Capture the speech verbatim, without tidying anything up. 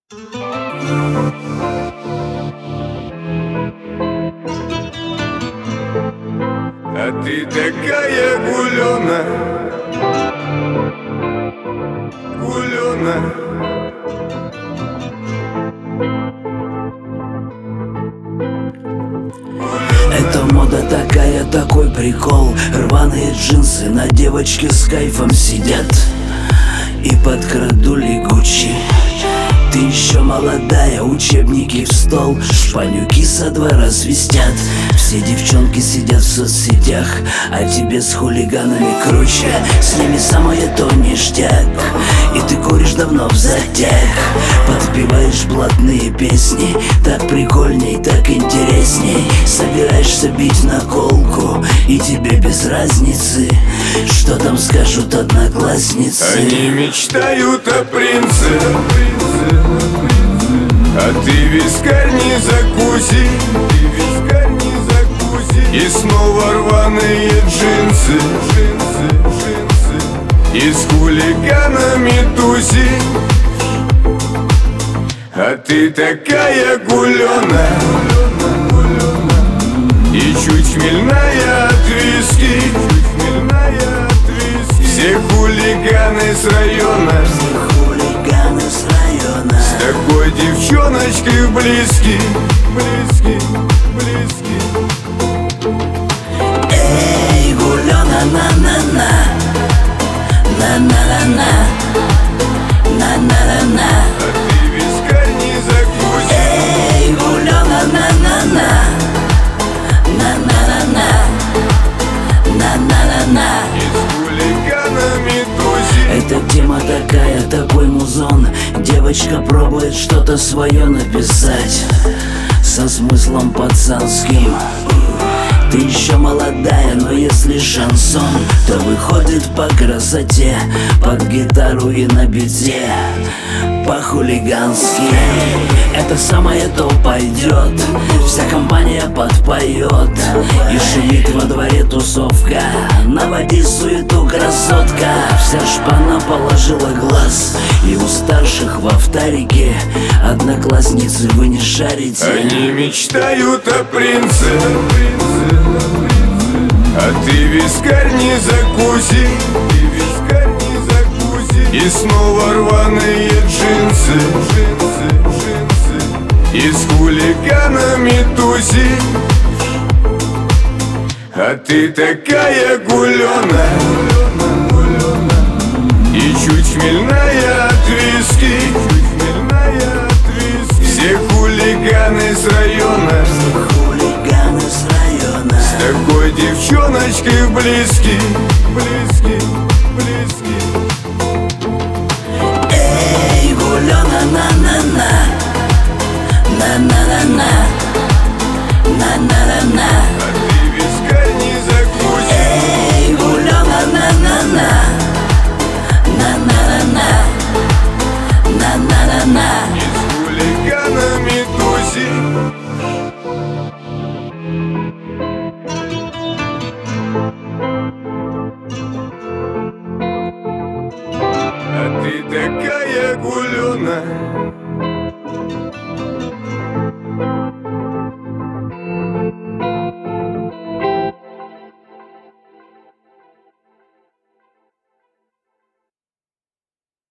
А ты такая гулёна, гулёна. Это мода такая, такой прикол. Рваные джинсы на девочке с кайфом сидят и подкрадули Гуччи. Ты еще молодая, учебники в стол, шпанюки со двора свистят. Все девчонки сидят в соцсетях, а тебе с хулиганами круче. С ними самое то ништяк, и ты куришь давно взатяг. Подпеваешь блатные песни, так прикольней, так интересней. Собираешься бить на колку, и тебе без разницы, что там скажут одноклассницы. Они мечтают о принце, а ты вискарь не закуси, ты вискарь не закуси. И снова рваные джинсы, джинсы, джинсы. И с хулиганами туси. А ты такая гулёна, и чуть хмельная от виски, чуть хмельная от виски. Все хулиганы с района, с такой девчоночкой близкий, близкий, близкий. Эй, гулёна, на-на-на, на-на-на-на, на-на-на-на. А ты вискарь не закуси. Эй, гулёна, на-на-на, на-на-на-на, на-на-на-на. И с хулиганами туси. Эта тема такая, такой музон. Девочка пробует что-то свое написать со смыслом пацанским. Ты еще молодая, но если шансон, то выходит по красоте, под гитару и на бите, по-хулигански. Это самое то пойдет, вся компания подпоет, и шумит во дворе тусовка. Наводи суету, красотка. Вся шпана положила глаз, и у старших в авторике одноклассницы вы не шарите. Они мечтают о принце, а ты вискарь не закуси, ты вискарь не закуси. И снова рваные джинсы, джинсы, джинсы. И с хулиганами туси. А ты такая гулёна, и чуть хмельная от виски, чуть хмельная от виски. Все хулиганы с района, с такой девчоночкой близкий, близкий, близкий. Эй, гулёна, на-на-на, на-на-на-на, на-на-на-на. А ты вискарь не закуси. Эй, гулёна, на-на-на, на-на-на-на, на-на-на-на. И с хулиганами туси. А ты такая гулёна,